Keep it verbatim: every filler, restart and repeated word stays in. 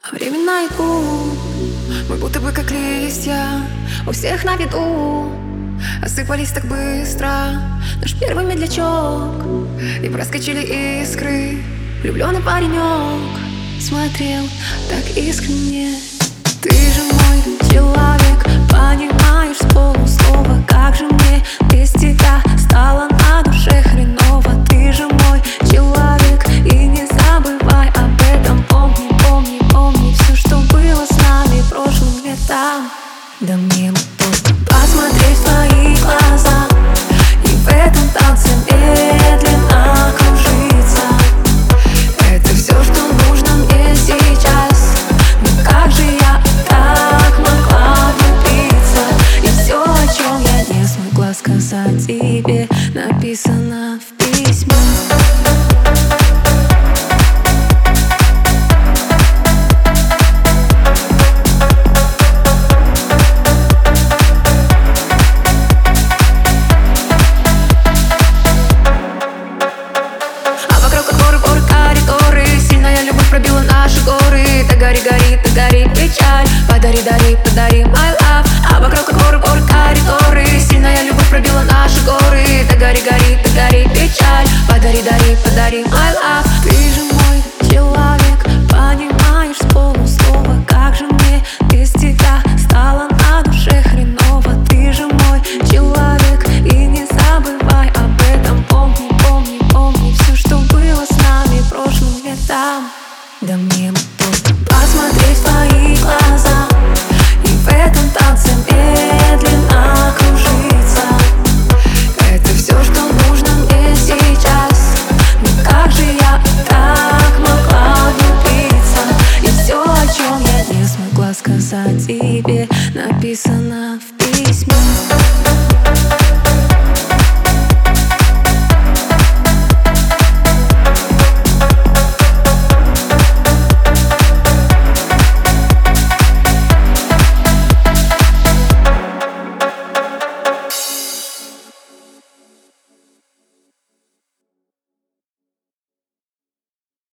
Времена идут, мы будто бы как листья, у всех на виду. Осыпались так быстро наш первый медлячок, и проскочили искры. Влюбленный паренек смотрел так искренне. Ты же мой человек, понимаешь с полуслова. Как же мне без тебя стало на душе хреново. Ты же мой человек, и не забывай об этом. Помни, помни, помни все, что было с нами прошлым летом. Да мне просто посмотреть в твои глаза и в этом танце медленно кружиться. Это все, что нужно мне сейчас. Но как же я так могла влюбиться? И все, о чем я не смогла сказать тебе, написано в письме. Пробила наши горы, да гори, гори, да гори печаль. Подари, дари, подари my love. А вокруг горы, горы, коридоры. Сильная любовь пробила наши горы, да гори, гори, да гори печаль. Подари, дари, подари my love. Ты же мой человек, понимаешь с полуслова. Как же мне без тебя стало на душе хреново. Ты же мой человек, и не забывай об этом. Помни, помни, помни все, что было с нами прошлым летом. Да мне просто посмотреть в твои глаза и в этом танце медленно кружиться. Это все, что нужно мне сейчас. Но как же я так могла влюбиться? И все, о чем я не смогла сказать тебе, написано в